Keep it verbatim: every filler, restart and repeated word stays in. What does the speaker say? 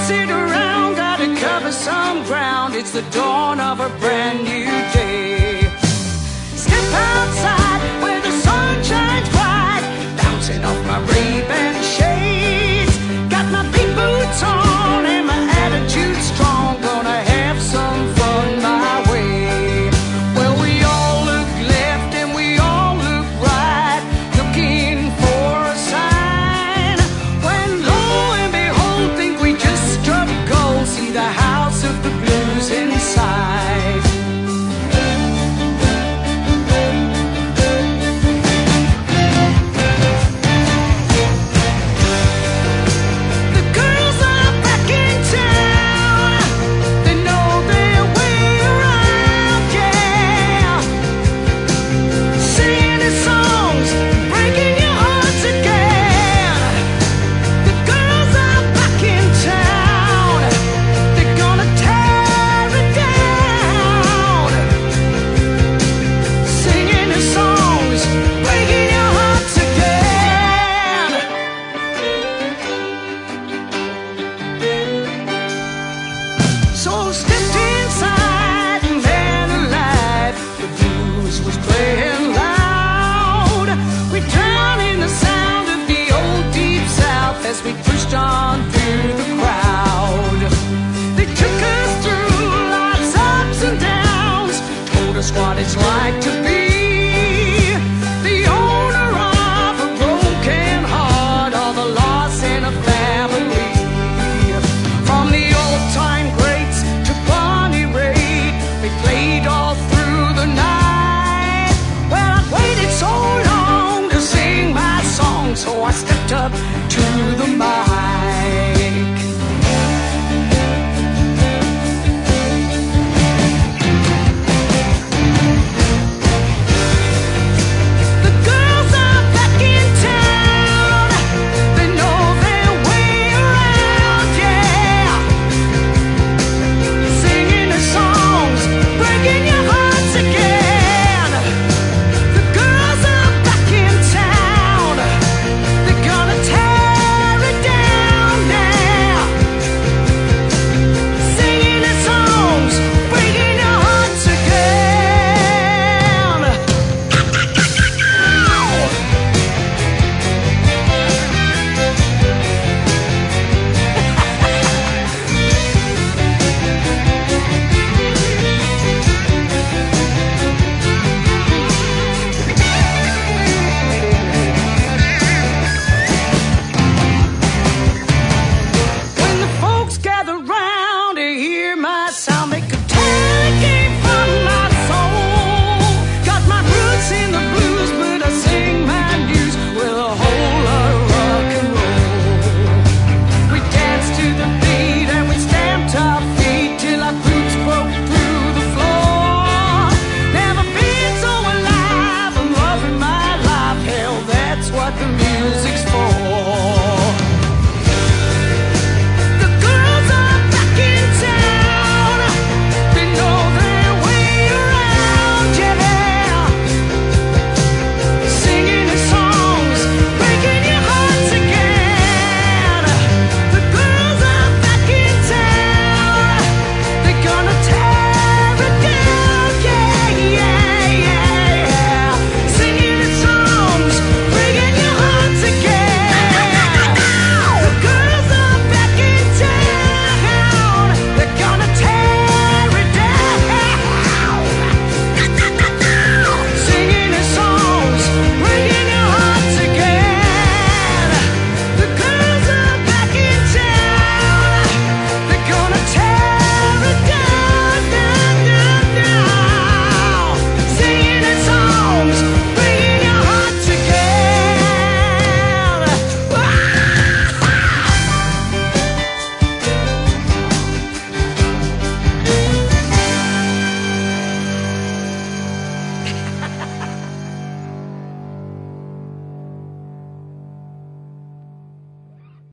sit around, gotta cover some ground. It's the dawn of a brand new day. Step outside where the sun shines bright, bouncing off my Ray-Ban shades. Got my big boots on and my attitude strong, gonna have some fun my way. Well, we all look left and we all look right, looking for a sign. When lo and behold, think we just struck gold, see the house of the blues inside. The girls are back in town, they know their way around, yeah. Singing the songs, breaking your hearts again. The girls are back in town, they're gonna tear it down. Singing the songs, breaking your hearts again. So stepped inside and man alive, the blues was playing loud. We drowned in the sound of the old deep south as we pushed on through the crowd. They took us through life's ups and downs, told us what it's like to be the owner of a broken heart, all the loss in a family. From the old-time greats to Bonnie Raitt, we played all through the night. Well, I'd waited so long to sing my song, so I stepped up to the mic.